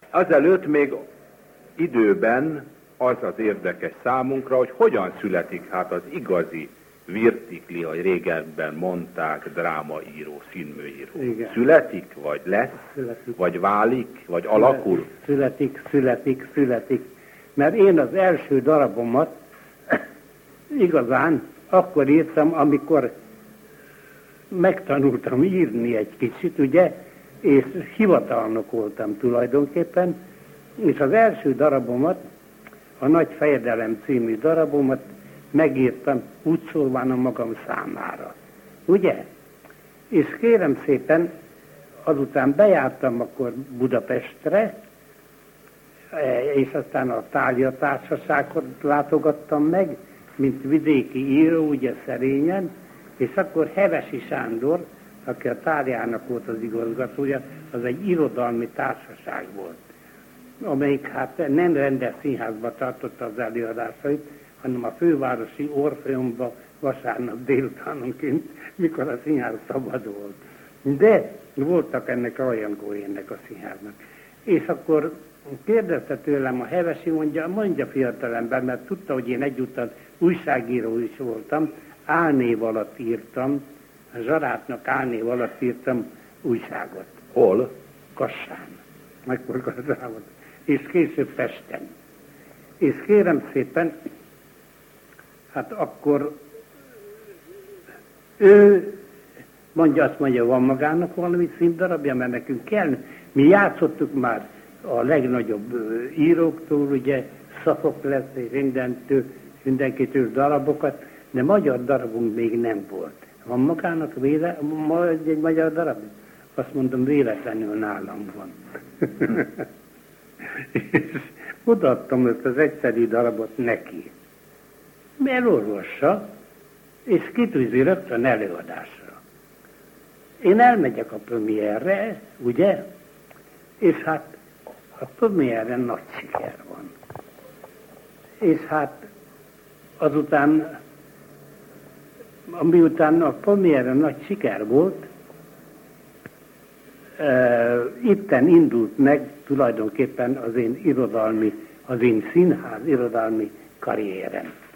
Azelőtt még időben az az érdekes számunkra, hogy hogyan születik hát az igazi virtikli, ahogy régebben mondták, drámaíró, színműíró. Igen. Születik, vagy lesz, Születik. vagy válik, vagy alakul? Születik. Mert én az első darabomat igazán akkor írtam, amikor megtanultam írni egy kicsit, ugye, és hivatalnok voltam tulajdonképpen, és az első darabomat, a Nagy Fejedelem című darabomat megírtam úgy szólván a magam számára. Ugye? És kérem szépen, azután bejártam akkor Budapestre, és aztán a Thália Társaságot látogattam meg, mint vidéki író, ugye Szerényen, és akkor Hevesi Sándor, aki a Tháliának volt az igazgatója, az egy irodalmi társaság volt, amelyik hát nem rendes színházba tartotta az előadásait, hanem a fővárosi Orfeumba vasárnap délutánonként, mikor a színház szabad volt. De voltak ennek rajongói ennek a színháznak. És akkor kérdezte tőlem a Hevesi, mondja fiatalember, mert tudta, hogy én egyúttal újságíró is voltam, álnév alatt írtam, a Zsarátnak álnév alatt írtam újságot. Hol? Kassán. Akkor Kassán volt. És később Pesten. És kérem szépen, hát akkor ő azt mondja, van magának valami színdarabja, mert nekünk kell. Mi játszottuk már a legnagyobb íróktól, ugye, Szofoklesz és mindenkitől darabokat, de magyar darabunk még nem volt. Van magának egy magyar darab? Azt mondom, véletlenül nálam van. És odaadtam ezt az egyszerű darabot neki. Elolvassa, és kitűzi rögtön előadásra. Én elmegyek a premierre, ugye? És hát a premierren nagy siker van. És hát azután, miután a premierren nagy siker volt, itten indult meg tulajdonképpen az én színház irodalmi karrierem.